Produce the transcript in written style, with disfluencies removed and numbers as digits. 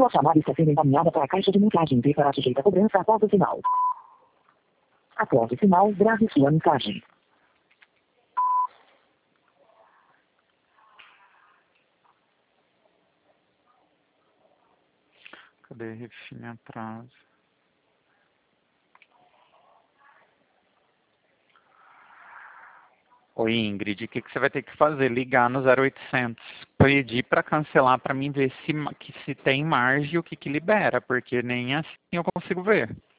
Sua chamada está sendo encaminhada para a caixa de mensagem e será sujeita a cobrança após o sinal. Após o sinal, grave sua mensagem. Cadê refim atraso? Oi, Ingrid, o que você vai ter que fazer? Ligar no 0800, pedir para cancelar para mim ver se tem margem e o que libera, porque nem assim eu consigo ver.